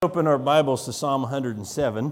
Open our Bibles to Psalm 107.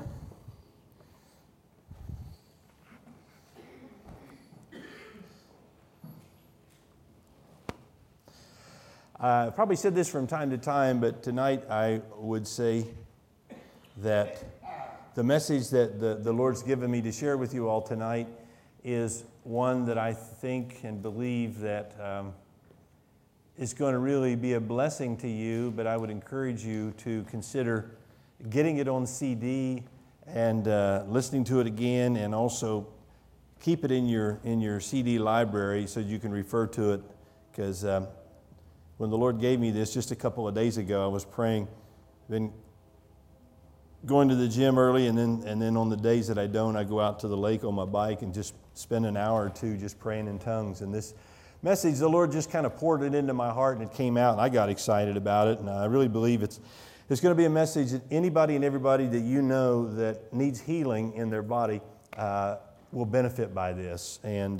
I've probably said this from time to time, but tonight I would say that the message that the Lord's given me to share with you all tonight is one that I think and believe that is going to really be a blessing to you, but I would encourage you to consider getting it on CD and listening to it again, and also keep it in your CD library so you can refer to it, because when the Lord gave me this just a couple of days ago, I was praying, been going to the gym early, and then on the days that I don't, I go out to the lake on my bike and just spend an hour or two just praying in tongues. And this message, the Lord just kind of poured it into my heart, and it came out, and I got excited about it. And I really believe it's going to be a message that anybody and everybody that you know that needs healing in their body will benefit by this. And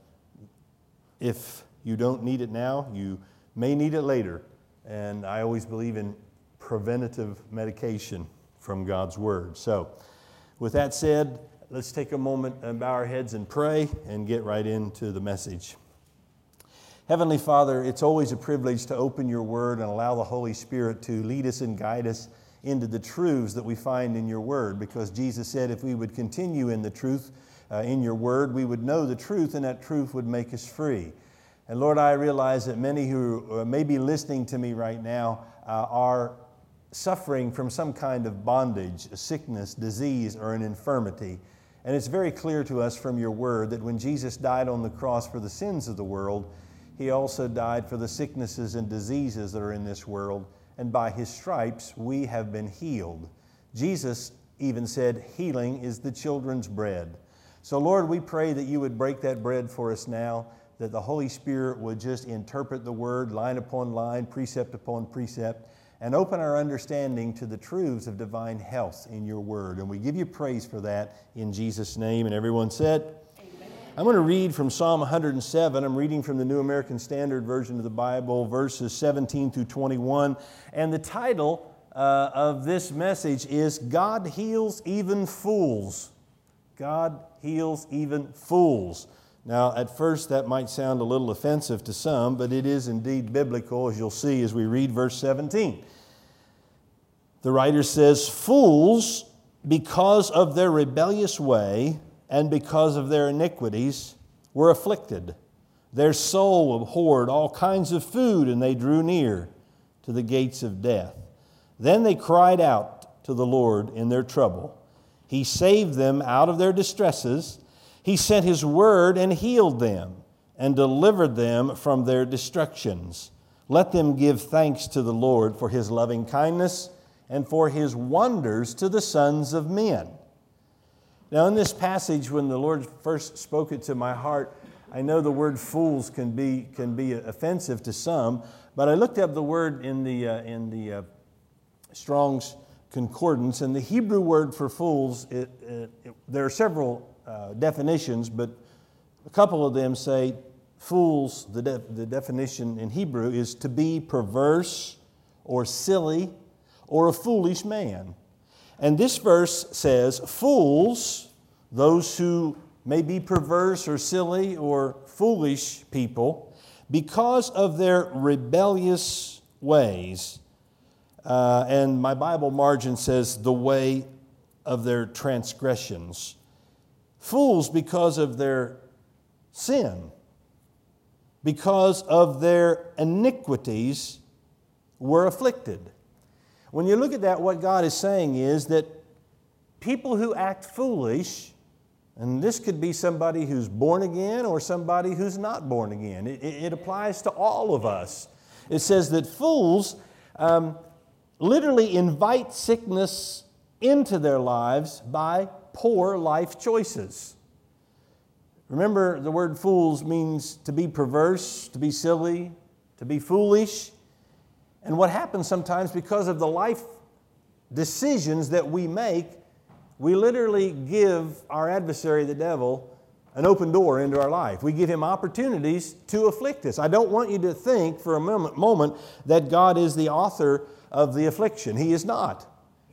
if you don't need it now, you may need it later. And I always believe in preventative medication from God's Word. So with that said, let's take a moment and bow our heads and pray and get right into the message. Heavenly Father, it's always a privilege to open your Word and allow the Holy Spirit to lead us and guide us into the truths that we find in your Word, because Jesus said if we would continue in the truth in your Word, we would know the truth, and that truth would make us free. And Lord, I realize that many who may be listening to me right now are suffering from some kind of bondage, a sickness, disease, or an infirmity. And it's very clear to us from your Word that when Jesus died on the cross for the sins of the world, He also died for the sicknesses and diseases that are in this world, and by His stripes we have been healed. Jesus even said, healing is the children's bread. So Lord, we pray that you would break that bread for us now, that the Holy Spirit would just interpret the Word line upon line, precept upon precept, and open our understanding to the truths of divine health in your Word. And we give you praise for that in Jesus' name. And everyone said, amen. I'm going to read from Psalm 107. I'm reading from the New American Standard Version of the Bible, verses 17 through 21. And the title of this message is, God Heals Even Fools. God Heals Even Fools. Now, at first, that might sound a little offensive to some, but it is indeed biblical, as you'll see as we read verse 17. The writer says, fools, because of their rebellious way and because of their iniquities, were afflicted. Their soul abhorred all kinds of food, and they drew near to the gates of death. Then they cried out to the Lord in their trouble. He saved them out of their distresses. He sent His word and healed them and delivered them from their destructions. Let them give thanks to the Lord for His loving kindness and for His wonders to the sons of men. Now in this passage, when the Lord first spoke it to my heart, I know the word fools can be offensive to some, but I looked up the word in the Strong's Concordance, and the Hebrew word for fools, there are several definitions, but a couple of them say fools, the definition in Hebrew is to be perverse or silly or a foolish man. And this verse says fools, those who may be perverse or silly or foolish people, because of their rebellious ways. And my Bible margin says the way of their transgressions. Fools because of their sin, because of their iniquities, were afflicted. When you look at that, what God is saying is that people who act foolish, and this could be somebody who's born again or somebody who's not born again. It applies to all of us. It says that fools literally invite sickness into their lives by poor life choices. Remember, the word fools means to be perverse, to be silly, to be foolish. And what happens sometimes because of the life decisions that we make, we literally give our adversary, the devil, an open door into our life. We give him opportunities to afflict us. I don't want you to think for a moment that God is the author of the affliction. He is not.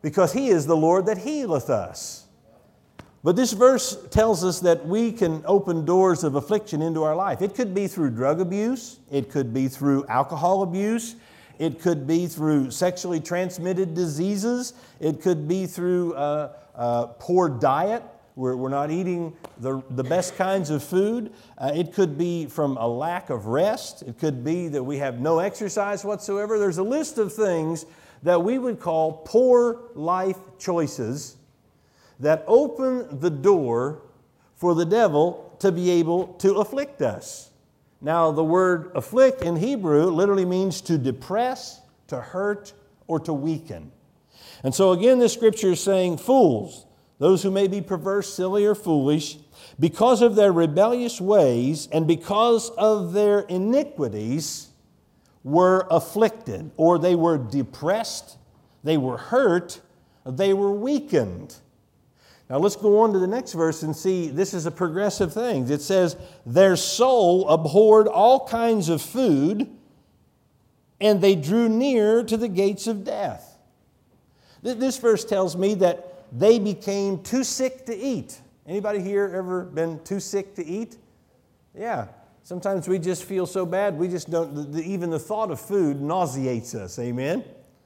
because He is the Lord that healeth us. But this verse tells us that we can open doors of affliction into our life. It could be through drug abuse. It could be through alcohol abuse. It could be through sexually transmitted diseases. It could be through poor diet. We're not eating the best kinds of food. It could be from a lack of rest. It could be that we have no exercise whatsoever. There's a list of things that we would call poor life choices that open the door for the devil to be able to afflict us. Now, the word afflict in Hebrew literally means to depress, to hurt, or to weaken. And so again, this scripture is saying, fools, those who may be perverse, silly, or foolish, because of their rebellious ways and because of their iniquities, were afflicted, or they were depressed, they were hurt, they were weakened. Now let's go on to the next verse and see this is a progressive thing. It says, their soul abhorred all kinds of food, and they drew near to the gates of death. This verse tells me that they became too sick to eat. Anybody here ever been too sick to eat? Yeah. Sometimes we just feel so bad, we just don't, even the thought of food nauseates us. Amen?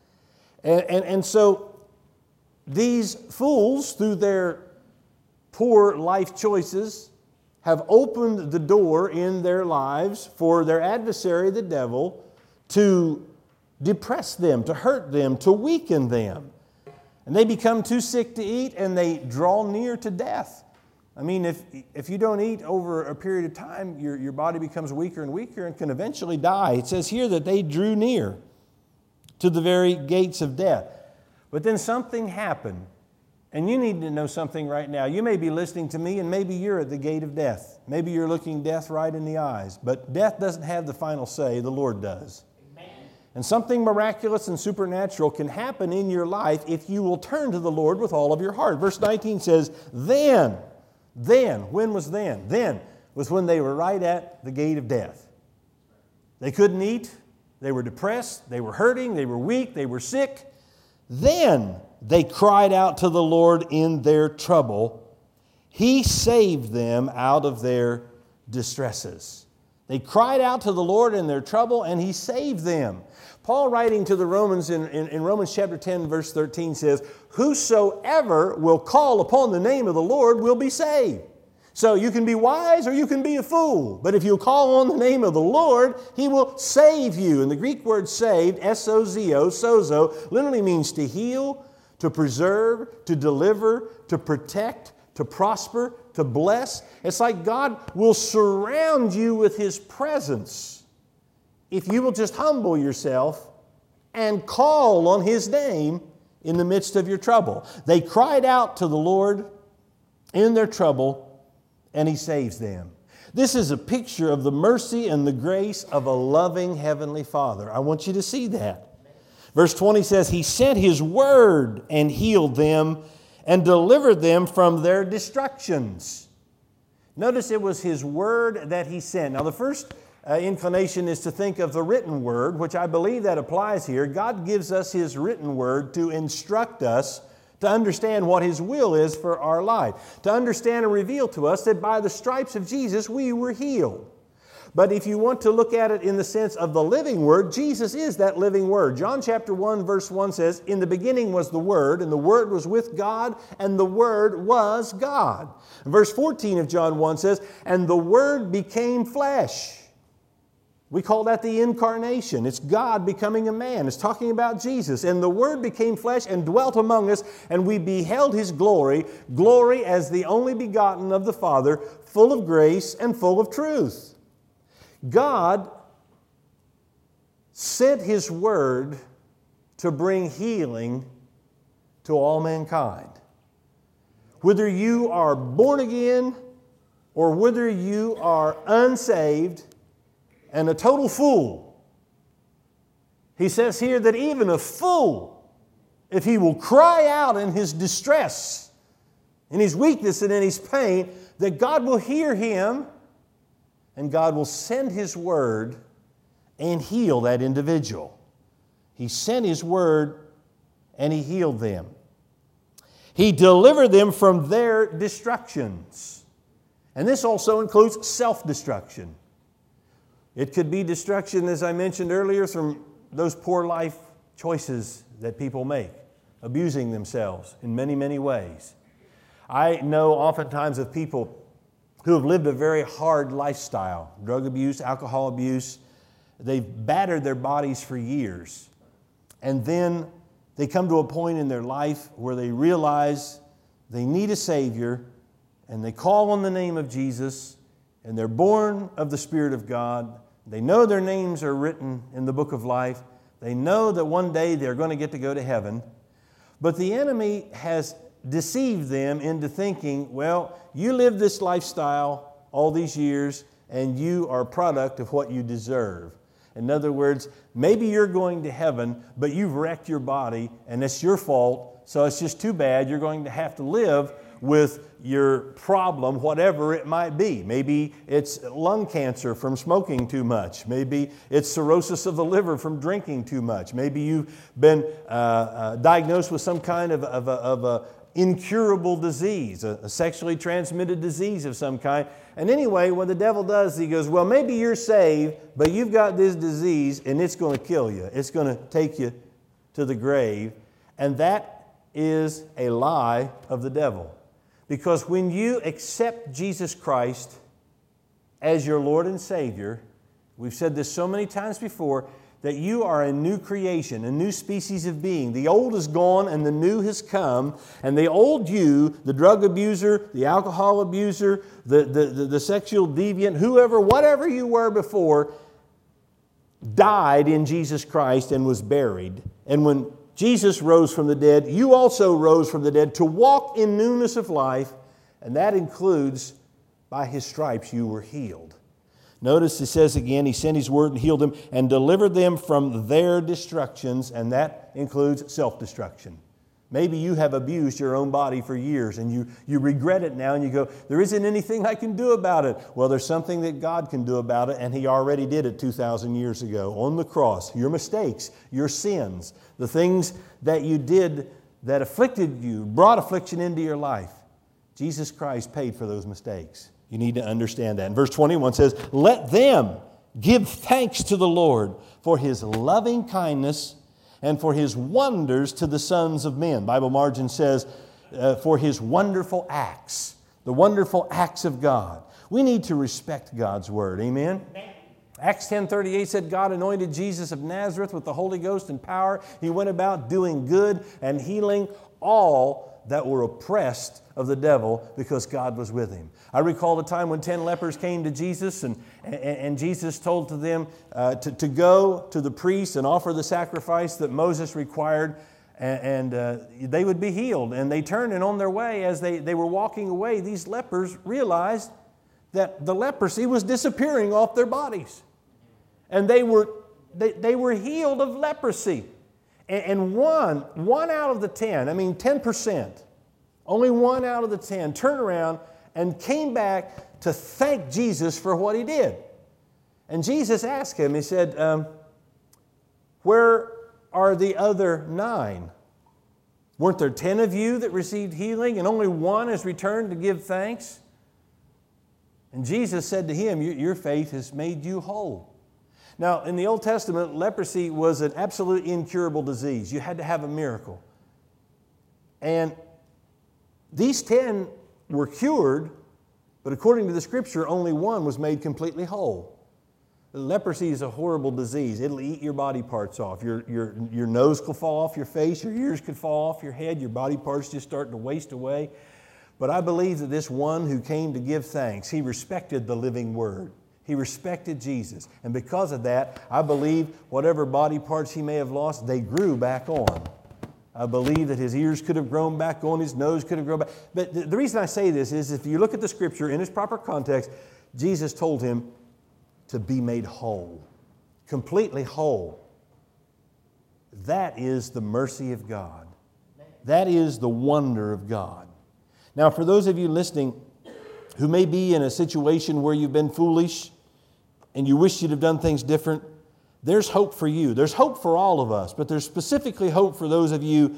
And so these fools, through their poor life choices, have opened the door in their lives for their adversary, the devil, to depress them, to hurt them, to weaken them. And they become too sick to eat, and they draw near to death. I mean, if you don't eat over a period of time, your body becomes weaker and weaker and can eventually die. It says here that they drew near to the very gates of death. But then something happened, and you need to know something right now. You may be listening to me, and maybe you're at the gate of death. Maybe you're looking death right in the eyes. But death doesn't have the final say. The Lord does. Amen. And something miraculous and supernatural can happen in your life if you will turn to the Lord with all of your heart. Verse 19 says, Then, when was then? Then was when they were right at the gate of death. They couldn't eat. They were depressed. They were hurting. They were weak. They were sick. Then they cried out to the Lord in their trouble. He saved them out of their distresses. They cried out to the Lord in their trouble, and He saved them. Paul, writing to the Romans in Romans chapter 10, verse 13, says, whosoever will call upon the name of the Lord will be saved. So you can be wise or you can be a fool. But if you call on the name of the Lord, He will save you. And the Greek word saved, S-O-Z-O, sozo, literally means to heal, to preserve, to deliver, to protect, to prosper, to bless. It's like God will surround you with His presence if you will just humble yourself and call on His name in the midst of your trouble. They cried out to the Lord in their trouble, and He saves them. This is a picture of the mercy and the grace of a loving Heavenly Father. I want you to see that. Verse 20 says, He sent His word and healed them and delivered them from their destructions. Notice it was His word that He sent. Now the first inclination is to think of the written word, which I believe that applies here. God gives us His written word to instruct us to understand what His will is for our life, to understand and reveal to us that by the stripes of Jesus we were healed. But if you want to look at it in the sense of the living Word, Jesus is that living Word. John chapter 1 verse 1 says, in the beginning was the Word, and the Word was with God, and the Word was God. And verse 14 of John 1 says, and the Word became flesh. We call that the incarnation. It's God becoming a man. It's talking about Jesus. And the Word became flesh and dwelt among us, and we beheld His glory, glory as the only begotten of the Father, full of grace and full of truth. God sent His Word to bring healing to all mankind. Whether you are born again or whether you are unsaved and a total fool, He says here that even a fool, if he will cry out in his distress, in his weakness and in his pain, that God will hear him and God will send His Word and heal that individual. He sent His Word and He healed them. He delivered them from their destructions. And this also includes self-destruction. It could be destruction, as I mentioned earlier, from those poor life choices that people make, abusing themselves in many, many ways. I know oftentimes of people who have lived a very hard lifestyle, drug abuse, alcohol abuse. They've battered their bodies for years. And then they come to a point in their life where they realize they need a Savior, and they call on the name of Jesus, and they're born of the Spirit of God. They know their names are written in the book of life. They know that one day they're going to get to go to heaven. But the enemy has deceived them into thinking, well, you lived this lifestyle all these years, and you are a product of what you deserve. In other words, maybe you're going to heaven, but you've wrecked your body, and it's your fault, so it's just too bad. You're going to have to live with your problem, whatever it might be. Maybe it's lung cancer from smoking too much. Maybe it's cirrhosis of the liver from drinking too much. Maybe you've been diagnosed with some kind of a incurable disease, a sexually transmitted disease of some kind. And anyway, what the devil does, he goes, well, maybe you're saved, but you've got this disease and it's going to kill you. It's going to take you to the grave. And that is a lie of the devil. Because when you accept Jesus Christ as your Lord and Savior, we've said this so many times before, that you are a new creation, a new species of being. The old is gone and the new has come. And the old you, the drug abuser, the alcohol abuser, the sexual deviant, whoever, whatever you were before, died in Jesus Christ and was buried. And when Jesus rose from the dead, you also rose from the dead to walk in newness of life. And that includes, by His stripes you were healed. Notice it says again, He sent His word and healed them and delivered them from their destructions, and that includes self-destruction. Maybe you have abused your own body for years and you regret it now and you go, there isn't anything I can do about it. Well, there's something that God can do about it, and He already did it 2,000 years ago on the cross. Your mistakes, your sins, the things that you did that afflicted you, brought affliction into your life. Jesus Christ paid for those mistakes. You need to understand that. And verse 21 says, let them give thanks to the Lord for His loving kindness and for His wonders to the sons of men. Bible margin says, for His wonderful acts, the wonderful acts of God. We need to respect God's word. Amen? Acts 10:38 said, God anointed Jesus of Nazareth with the Holy Ghost and power. He went about doing good and healing all that were oppressed of the devil because God was with Him. I recall the time when 10 lepers came to Jesus and Jesus told to them to go to the priest and offer the sacrifice that Moses required, and they would be healed. And they turned, and on their way, as they were walking away, these lepers realized that the leprosy was disappearing off their bodies. And they were healed of leprosy. And one out of the 10, 10%, only 1 out of the 10 turned around and came back to thank Jesus for what He did. And Jesus asked him, He said, where are the other 9? Weren't there 10 of you that received healing and only 1 has returned to give thanks? And Jesus said to him, your faith has made you whole. Now, in the Old Testament, leprosy was an absolutely incurable disease. You had to have a miracle. And these 10 were cured, but according to the Scripture, only 1 was made completely whole. Leprosy is a horrible disease. It'll eat your body parts off. Your nose could fall off your face, your ears could fall off your head, your body parts just start to waste away. But I believe that this one who came to give thanks, he respected the living Word. He respected Jesus. And because of that, I believe whatever body parts he may have lost, they grew back on. I believe that his ears could have grown back on, his nose could have grown back. But the reason I say this is if you look at the Scripture in its proper context, Jesus told him to be made whole, completely whole. That is the mercy of God. That is the wonder of God. Now, for those of you listening who may be in a situation where you've been foolish and you wish you'd have done things different, there's hope for you. There's hope for all of us, but there's specifically hope for those of you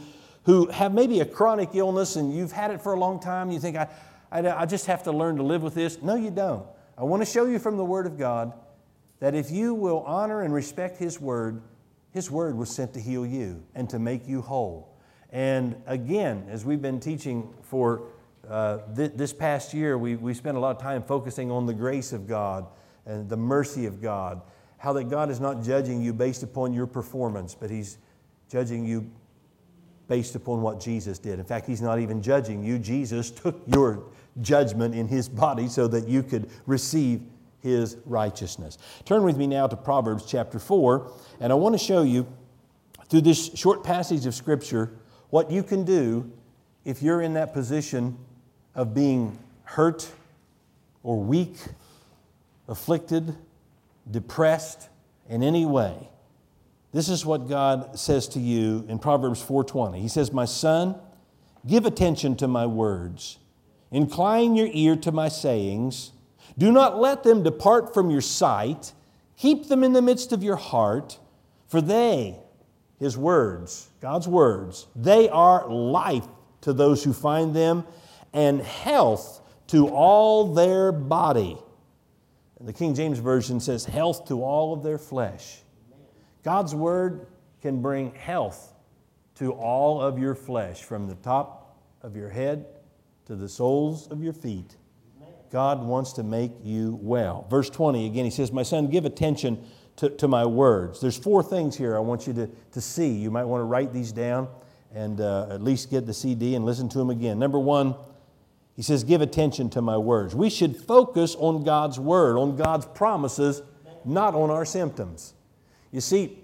who have maybe a chronic illness and you've had it for a long time. You think, I just have to learn to live with this. No, you don't. I want to show you from the Word of God that if you will honor and respect His Word was sent to heal you and to make you whole. And again, as we've been teaching for this past year, we spent a lot of time focusing on the grace of God and the mercy of God, how that God is not judging you based upon your performance, but He's judging you based upon what Jesus did. In fact, He's not even judging you. Jesus took your judgment in His body so that you could receive His righteousness. Turn with me now to Proverbs chapter 4, and I want to show you through this short passage of Scripture what you can do if you're in that position of being hurt or weak, afflicted, depressed in any way. This is what God says to you in Proverbs 4:20. He says, "My son, give attention to my words. Incline your ear to my sayings. Do not let them depart from your sight. Keep them in the midst of your heart, for they," His words, God's words, "they are life to those who find them, and health to all their body." And the King James Version says, "health to all of their flesh." God's Word can bring health to all of your flesh, from the top of your head to the soles of your feet. God wants to make you well. Verse 20, again, He says, "My son, give attention to my words." There's 4 things here I want you to see. You might want to write these down and at least get the CD and listen to them again. Number 1, He says, give attention to my words. We should focus on God's Word, on God's promises, not on our symptoms. You see,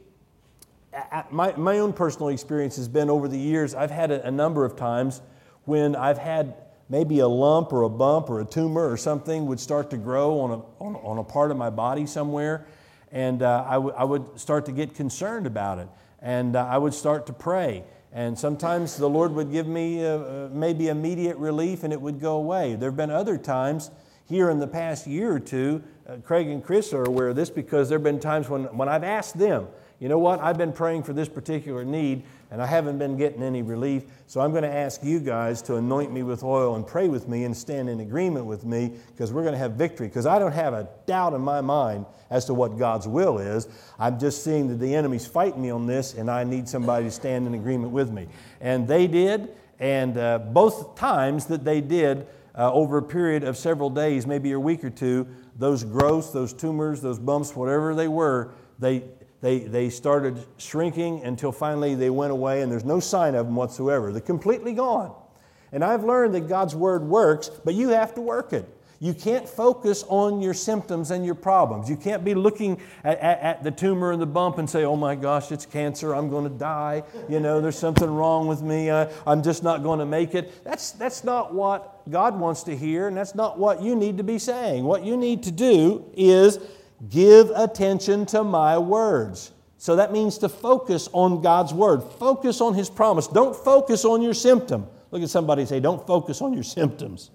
my own personal experience has been over the years, I've had a number of times when I've had maybe a lump or a bump or a tumor or something would start to grow on a part of my body somewhere, and I would start to get concerned about it, and I would start to pray. And sometimes the Lord would give me maybe immediate relief and it would go away. There have been other times here in the past year or two, Craig and Chris are aware of this, because there have been times when I've asked them, you know what, I've been praying for this particular need and I haven't been getting any relief, so I'm going to ask you guys to anoint me with oil and pray with me and stand in agreement with me, because we're going to have victory. Because I don't have a doubt in my mind as to what God's will is. I'm just seeing that the enemy's fighting me on this and I need somebody to stand in agreement with me. And they did, and both times that they did, over a period of several days, maybe a week or two, those growths, those tumors, those bumps, whatever they were, they started shrinking until finally they went away, and there's no sign of them whatsoever. They're completely gone. And I've learned that God's Word works, but you have to work it. You can't focus on your symptoms and your problems. You can't be looking at the tumor and the bump and say, oh my gosh, it's cancer, I'm going to die. You know, there's something wrong with me, I'm just not going to make it. That's not what God wants to hear, and that's not what you need to be saying. What you need to do is give attention to my words. So that means to focus on God's Word. Focus on His promise. Don't focus on your symptom. Look at somebody and say, don't focus on your symptoms.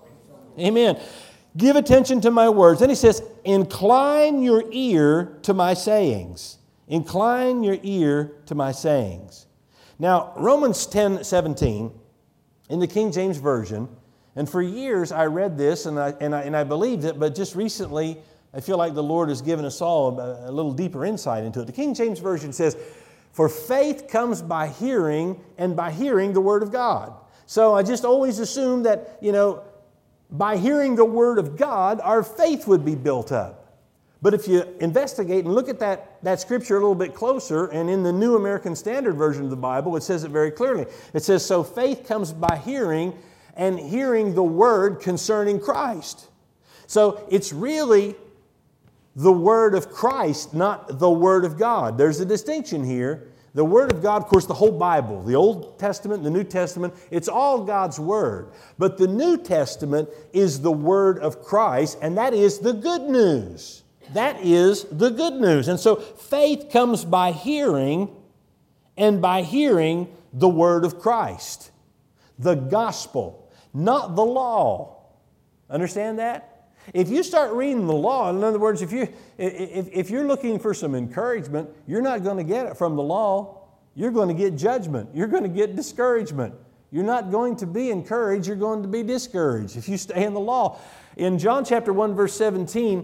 Amen. Give attention to my words. Then He says, incline your ear to my sayings. Incline your ear to my sayings. Now, Romans 10:17 in the King James Version, and for years I read this and I believed it, but just recently I feel like the Lord has given us all a little deeper insight into it. The King James Version says, for faith comes by hearing, and by hearing the Word of God. So I just always assumed that, you know, by hearing the Word of God, our faith would be built up. But if you investigate and look at that scripture a little bit closer, and in the New American Standard Version of the Bible, it says it very clearly. It says, so faith comes by hearing, and hearing the Word concerning Christ. So it's really the Word of Christ, not the Word of God. There's a distinction here. The Word of God, of course, the whole Bible, the Old Testament, the New Testament, it's all God's Word. But the New Testament is the Word of Christ, and that is the good news. That is the good news. And so faith comes by hearing, and by hearing the Word of Christ. The gospel, not the law. Understand that? If you start reading the law, in other words, if you're looking for some encouragement, you're not going to get it from the law. you're going to get judgment. You're going to get discouragement. You're not going to be encouraged. You're going to be discouraged if you stay in the law. In John chapter 1, verse 17,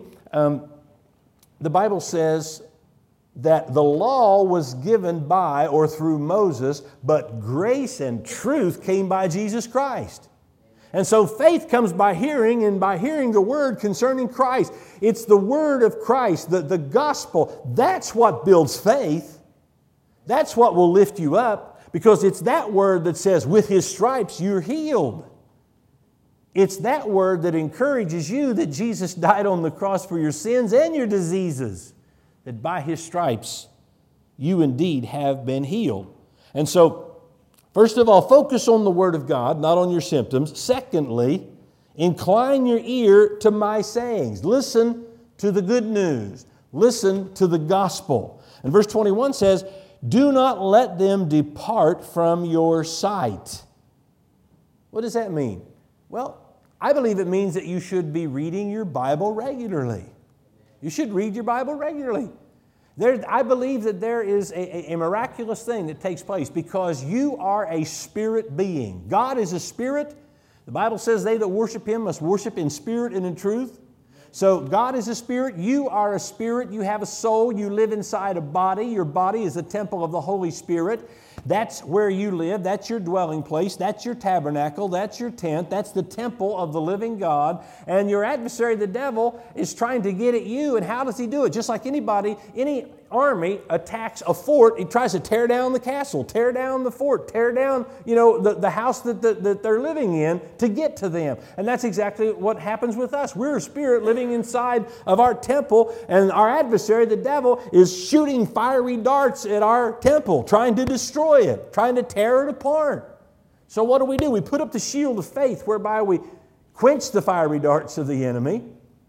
the Bible says that the law was given by or through Moses, but grace and truth came by Jesus Christ. And so faith comes by hearing, and by hearing the word concerning Christ. It's the word of Christ, the gospel. That's what builds faith. That's what will lift you up, because it's that word that says, with His stripes you're healed. It's that word that encourages you that Jesus died on the cross for your sins and your diseases, that by His stripes you indeed have been healed. And so, first of all, focus on the Word of God, not on your symptoms. Secondly, incline your ear to my sayings. Listen to the good news. Listen to the gospel. And verse 21 says, do not let them depart from your sight. What does that mean? Well, I believe it means that you should be reading your Bible regularly. You should read your Bible regularly. I believe that there is a miraculous thing that takes place because you are a spirit being. God is a spirit. The Bible says they that worship Him must worship in spirit and in truth. So God is a spirit. You are a spirit. You have a soul. You live inside a body. Your body is the temple of the Holy Spirit. That's where you live. That's your dwelling place. That's your tabernacle. That's your tent. That's the temple of the living God. And your adversary, the devil, is trying to get at you. And how does he do it? Just like anybody, any army attacks a fort, he tries to tear down the castle, tear down the fort, tear down, the house that they're living in to get to them. And that's exactly what happens with us. We're a spirit living inside of our temple, and our adversary, the devil, is shooting fiery darts at our temple, trying to destroy it, trying to tear it apart. So what do? We put up the shield of faith whereby we quench the fiery darts of the enemy.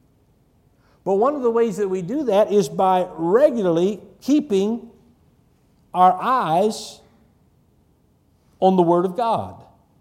But one of the ways that we do that is by regularly keeping our eyes on the Word of God.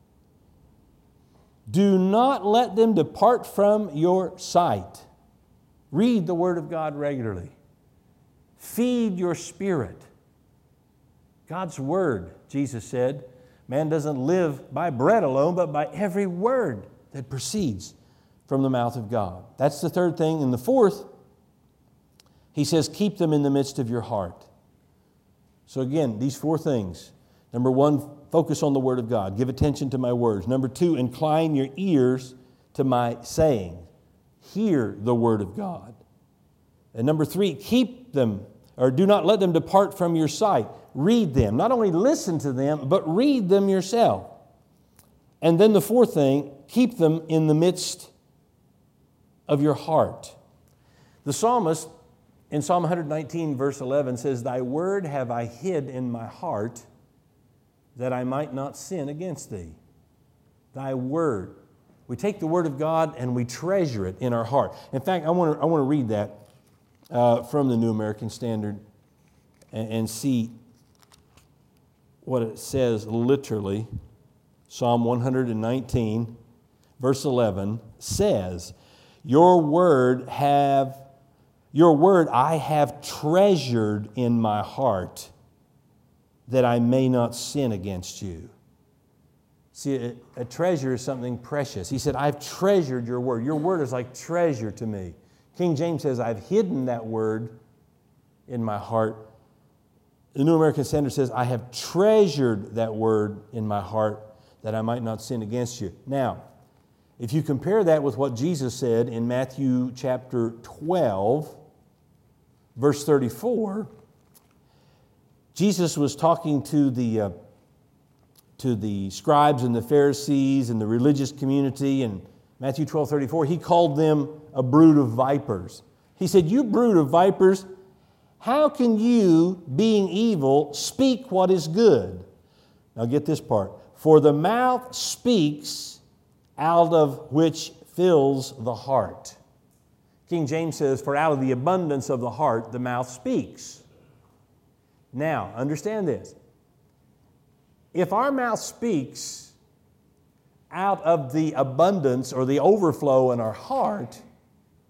Do not let them depart from your sight. Read the Word of God regularly. Feed your spirit. God's Word, Jesus said, man doesn't live by bread alone, but by every word that proceeds from the mouth of God. That's the third thing. And the fourth, he says, keep them in the midst of your heart. So again, these four things. Number one, focus on the Word of God. Give attention to my words. Number two, incline your ears to my saying. Hear the Word of God. And number three, keep them, or do not let them depart from your sight. Read them. Not only listen to them, but read them yourself. And then the fourth thing, keep them in the midst of your heart. The psalmist in Psalm 119 verse 11 says, thy word have I hid in my heart that I might not sin against thee. Thy word. We take the Word of God and we treasure it in our heart. In fact, I want to read that from the New American Standard and see what it says literally. Psalm 119 verse 11 says, Your word I have treasured in my heart that I may not sin against you. See, a treasure is something precious. He said, I've treasured your word. Your word is like treasure to me. King James says, I've hidden that word in my heart. The New American Standard says, I have treasured that word in my heart that I might not sin against you. Now, if you compare that with what Jesus said in Matthew chapter 12, verse 34, Jesus was talking to the scribes and the Pharisees and the religious community. In Matthew 12:34, he called them a brood of vipers. He said, you brood of vipers, how can you, being evil, speak what is good? Now get this part. For the mouth speaks out of which fills the heart. King James says, for out of the abundance of the heart, the mouth speaks. Now, understand this. If our mouth speaks out of the abundance or the overflow in our heart,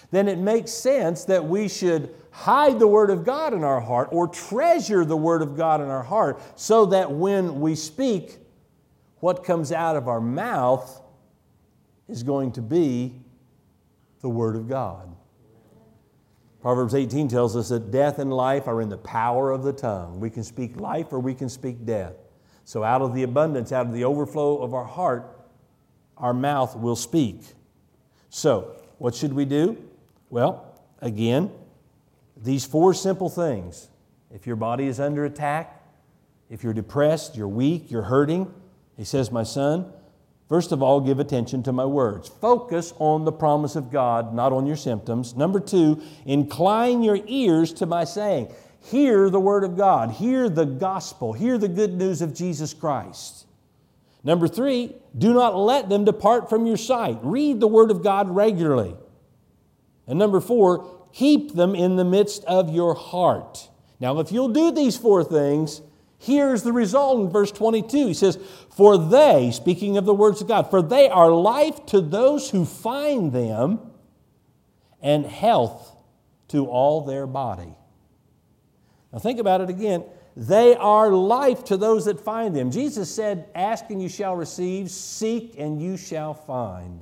then it makes sense that we should hide the Word of God in our heart or treasure the Word of God in our heart so that when we speak, what comes out of our mouth is going to be the Word of God. Proverbs 18 tells us that death and life are in the power of the tongue. We can speak life or we can speak death. So out of the abundance, out of the overflow of our heart, our mouth will speak. So, what should we do? Well, again, these 4 simple things. If your body is under attack, if you're depressed, you're weak, you're hurting, he says, my son, first of all, give attention to my words. Focus on the promise of God, not on your symptoms. Number 2, incline your ears to my saying. Hear the Word of God. Hear the gospel. Hear the good news of Jesus Christ. Number 3, do not let them depart from your sight. Read the Word of God regularly. And number 4, keep them in the midst of your heart. Now, if you'll do these 4 things, here's the result in verse 22. He says, for they, speaking of the words of God, for they are life to those who find them and health to all their body. Now think about it again. They are life to those that find them. Jesus said, ask and you shall receive, seek and you shall find.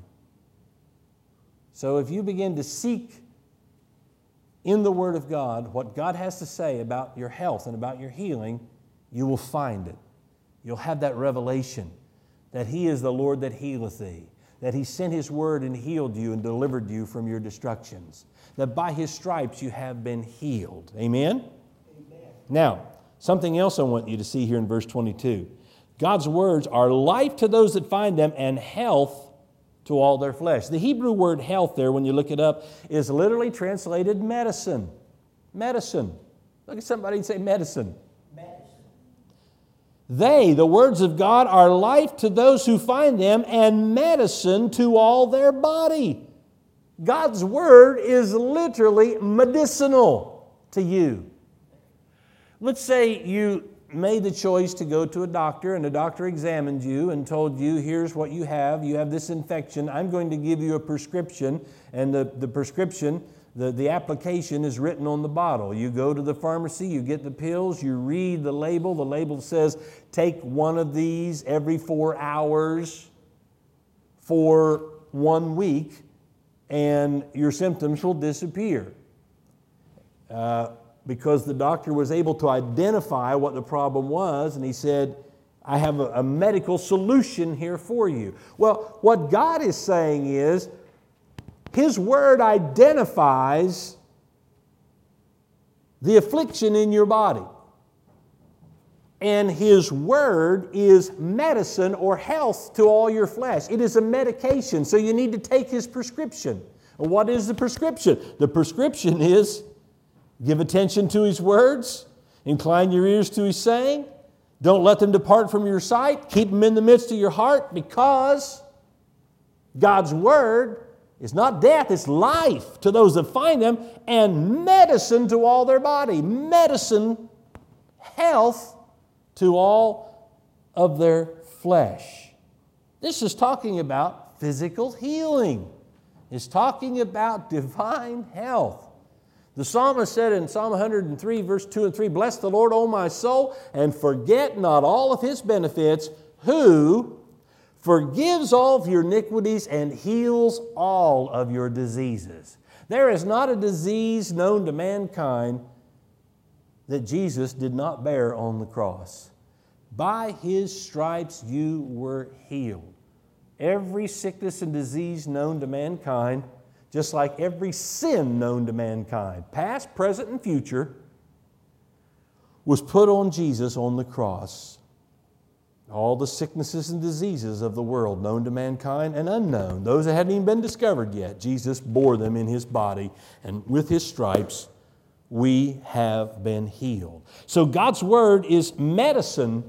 So if you begin to seek in the Word of God what God has to say about your health and about your healing, you will find it. You'll have that revelation that He is the Lord that healeth thee, that He sent His Word and healed you and delivered you from your destructions, that by His stripes you have been healed. Amen? Amen. Now, something else I want you to see here in verse 22. God's words are life to those that find them and health to all their flesh. The Hebrew word health there, when you look it up, is literally translated medicine. Medicine. Look at somebody and say medicine. They, the words of God, are life to those who find them and medicine to all their body. God's Word is literally medicinal to you. Let's say you made the choice to go to a doctor and the doctor examined you and told you, here's what you have this infection, I'm going to give you a prescription, and the prescription, the application is written on the bottle. You go to the pharmacy, you get the pills, you read the label says take one of these every 4 hours for 1 week and your symptoms will disappear. Because the doctor was able to identify what the problem was, and he said, I have a medical solution here for you. Well, what God is saying is, His Word identifies the affliction in your body. And His Word is medicine or health to all your flesh. It is a medication, so you need to take His prescription. And what is the prescription? The prescription is give attention to His words, incline your ears to His saying, don't let them depart from your sight, keep them in the midst of your heart, because God's Word is not death, it's life to those that find them, and medicine to all their body. Medicine, health to all of their flesh. This is talking about physical healing. It's talking about divine health. The psalmist said in Psalm 103, verse 2 and 3, bless the Lord, O my soul, and forget not all of His benefits, who forgives all of your iniquities and heals all of your diseases. There is not a disease known to mankind that Jesus did not bear on the cross. By His stripes you were healed. Every sickness and disease known to mankind, just like every sin known to mankind, past, present, and future, was put on Jesus on the cross. All the sicknesses and diseases of the world, known to mankind and unknown, those that hadn't even been discovered yet, Jesus bore them in His body, and with His stripes we have been healed. So God's Word is medicine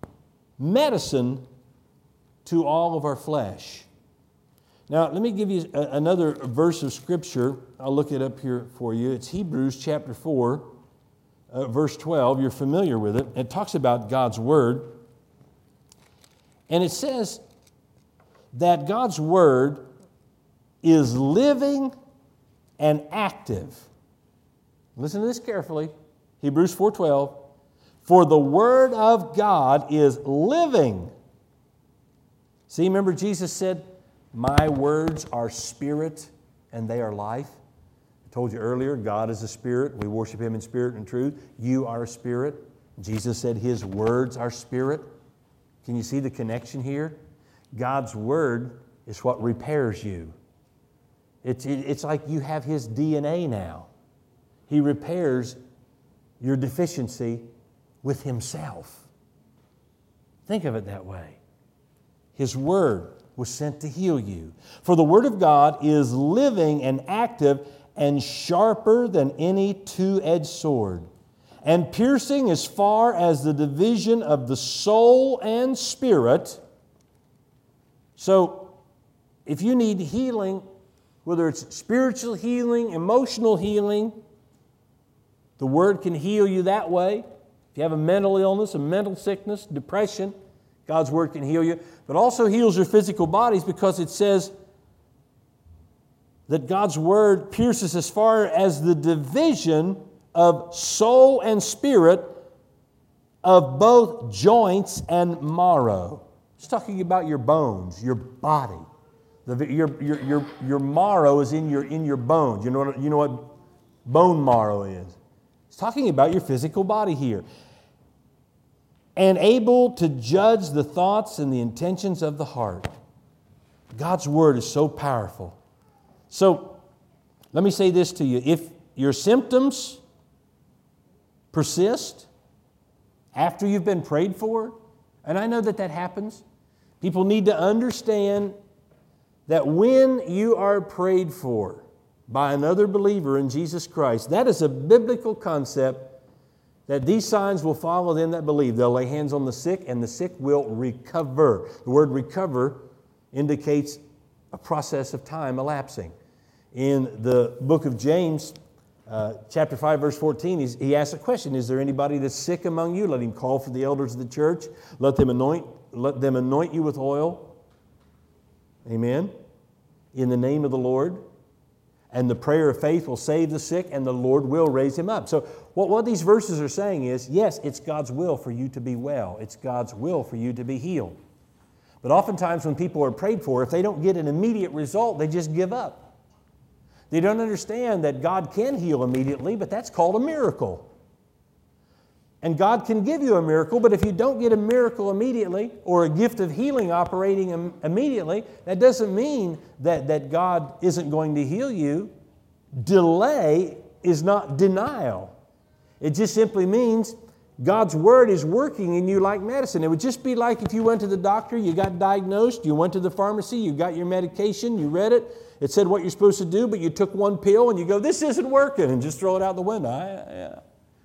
to all of our flesh. Now, let me give you another verse of Scripture. I'll look it up here for you. It's Hebrews chapter 4, verse 12. You're familiar with it. It talks about God's Word. And it says that God's Word is living and active. Listen to this carefully. Hebrews 4:12. For the Word of God is living. See, remember Jesus said, my words are spirit and they are life. I told you earlier, God is a spirit. We worship Him in spirit and truth. You are a spirit. Jesus said His words are spirit. Can you see the connection here? God's Word is what repairs you. It's like you have His DNA now. He repairs your deficiency with Himself. Think of it that way. His Word was sent to heal you. For the Word of God is living and active and sharper than any two-edged sword, and piercing as far as the division of the soul and spirit. So, if you need healing, whether it's spiritual healing, emotional healing, the Word can heal you that way. If you have a mental illness, a mental sickness, depression, God's Word can heal you. But also heals your physical bodies, because it says that God's Word pierces as far as the division of soul and spirit, of both joints and marrow. It's talking about your bones, your body. Your marrow is in your bones. You know what bone marrow is. It's talking about your physical body here. And able to judge the thoughts and the intentions of the heart. God's Word is so powerful. So, let me say this to you. If your symptoms persist after you've been prayed for, and I know that happens, people need to understand that when you are prayed for by another believer in Jesus Christ, that is a biblical concept, that these signs will follow them that believe. They'll lay hands on the sick, and the sick will recover. The word recover indicates a process of time elapsing. In the book of James, chapter 5, verse 14, he asks a question, is there anybody that's sick among you? Let him call for the elders of the church. Let them anoint you with oil. Amen. In the name of the Lord. And the prayer of faith will save the sick, and the Lord will raise him up. So what these verses are saying is, yes, it's God's will for you to be well. It's God's will for you to be healed. But oftentimes when people are prayed for, if they don't get an immediate result, they just give up. They don't understand that God can heal immediately, but that's called a miracle. And God can give you a miracle, but if you don't get a miracle immediately, or a gift of healing operating immediately, that doesn't mean that God isn't going to heal you. Delay is not denial. It just simply means God's Word is working in you like medicine. It would just be like if you went to the doctor, you got diagnosed, you went to the pharmacy, you got your medication, you read it, it said what you're supposed to do, but you took one pill and you go, this isn't working, and just throw it out the window.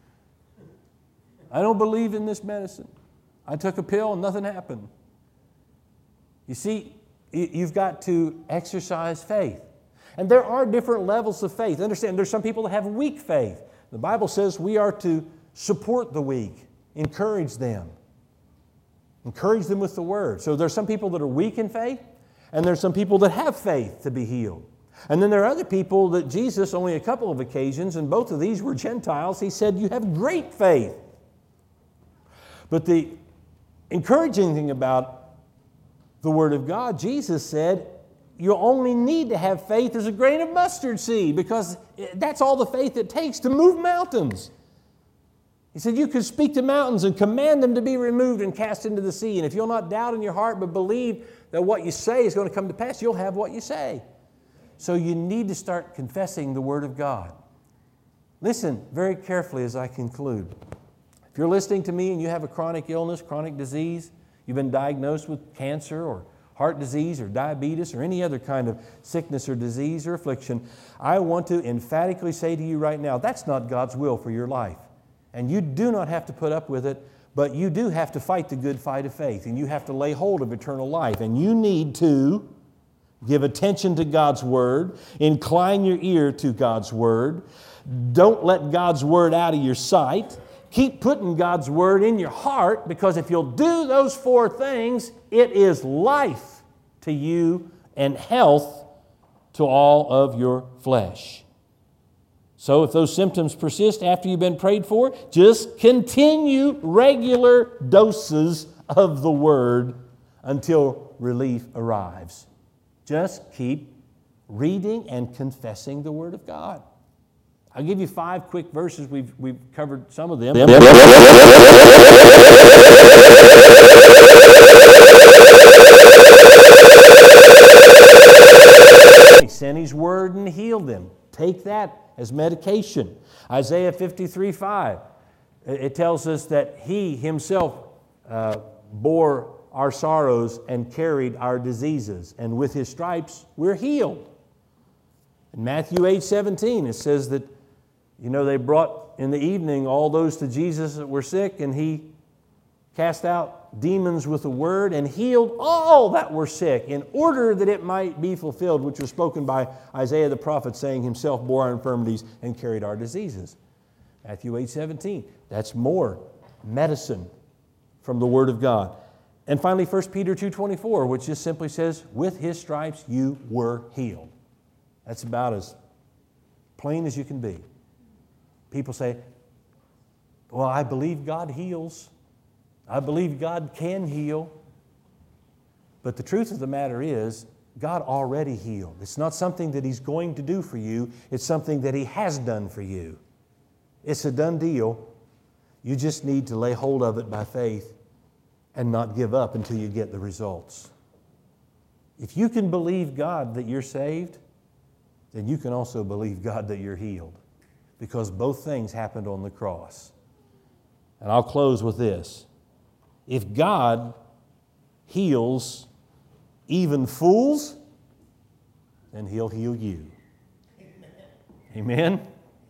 I don't believe in this medicine. I took a pill and nothing happened. You see, you've got to exercise faith. And there are different levels of faith. Understand, there's some people that have weak faith. The Bible says we are to support the weak, encourage them. Encourage them with the Word. So there's some people that are weak in faith, and there's some people that have faith to be healed. And then there are other people that Jesus, only a couple of occasions, and both of these were Gentiles, He said, you have great faith. But the encouraging thing about the Word of God, Jesus said, you only need to have faith as a grain of mustard seed, because that's all the faith it takes to move mountains. He said you could speak to mountains and command them to be removed and cast into the sea. And if you'll not doubt in your heart but believe that what you say is going to come to pass, you'll have what you say. So you need to start confessing the Word of God. Listen very carefully as I conclude. If you're listening to me and you have a chronic illness, chronic disease, you've been diagnosed with cancer or heart disease or diabetes or any other kind of sickness or disease or affliction, I want to emphatically say to you right now, that's not God's will for your life. And you do not have to put up with it, but you do have to fight the good fight of faith, and you have to lay hold of eternal life. And you need to give attention to God's Word, incline your ear to God's Word. Don't let God's Word out of your sight. Keep putting God's Word in your heart, because if you'll do those four things, it is life to you and health to all of your flesh. So if those symptoms persist after you've been prayed for, just continue regular doses of the Word until relief arrives. Just keep reading and confessing the Word of God. I'll give you 5 quick verses. We've covered some of them. He sent His Word and healed them. Take that as medication. Isaiah 53:5. It tells us that He Himself bore our sorrows and carried our diseases, and with His stripes we're healed. In Matthew 8:17, it says that, they brought in the evening all those to Jesus that were sick, and He cast out demons with a word and healed all that were sick, in order that it might be fulfilled, which was spoken by Isaiah the prophet, saying, Himself bore our infirmities and carried our diseases. Matthew 8:17. That's more medicine from the Word of God. And finally, 1 Peter 2:24, which just simply says, with His stripes you were healed. That's about as plain as you can be. People say, well, I believe God heals. I believe God can heal. But the truth of the matter is, God already healed. It's not something that He's going to do for you. It's something that He has done for you. It's a done deal. You just need to lay hold of it by faith and not give up until you get the results. If you can believe God that you're saved, then you can also believe God that you're healed, because both things happened on the cross. And I'll close with this. If God heals even fools, then He'll heal you. Amen?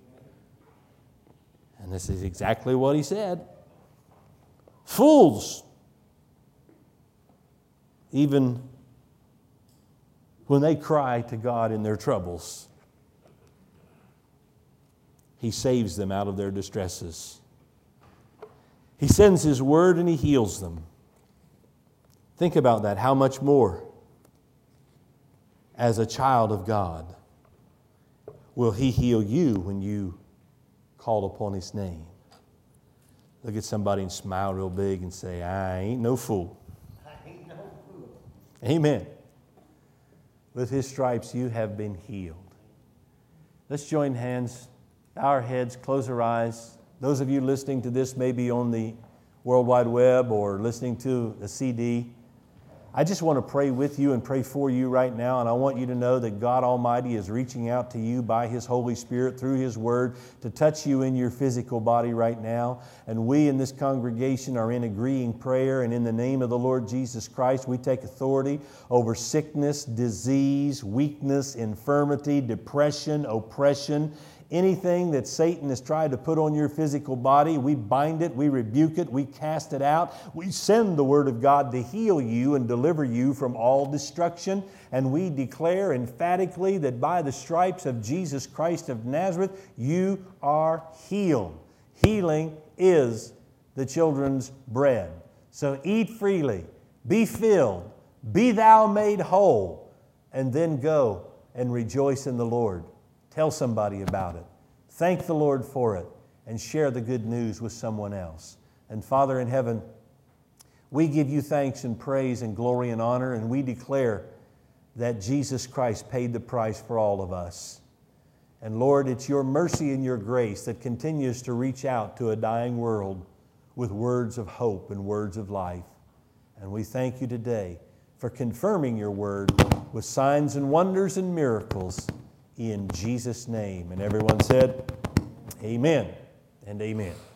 And this is exactly what He said. Fools, even when they cry to God in their troubles, He saves them out of their distresses. He sends His Word and He heals them. Think about that. How much more, as a child of God, will He heal you when you call upon His name? Look at somebody and smile real big and say, I ain't no fool. I ain't no fool. Amen. With His stripes you have been healed. Let's join hands, bow our heads, close our eyes. Those of you listening to this maybe on the World Wide Web or listening to a CD, I just want to pray with you and pray for you right now, and I want you to know that God Almighty is reaching out to you by His Holy Spirit through His Word to touch you in your physical body right now. And we in this congregation are in agreeing prayer, and in the name of the Lord Jesus Christ, we take authority over sickness, disease, weakness, infirmity, depression, oppression. Anything that Satan has tried to put on your physical body, we bind it, we rebuke it, we cast it out. We send the Word of God to heal you and deliver you from all destruction. And we declare emphatically that by the stripes of Jesus Christ of Nazareth, you are healed. Healing is the children's bread. So eat freely, be filled, be thou made whole, and then go and rejoice in the Lord. Tell somebody about it. Thank the Lord for it and share the good news with someone else. And Father in heaven, we give you thanks and praise and glory and honor, and we declare that Jesus Christ paid the price for all of us. And Lord, it's your mercy and your grace that continues to reach out to a dying world with words of hope and words of life. And we thank you today for confirming your word with signs and wonders and miracles. In Jesus' name. And everyone said, amen and amen.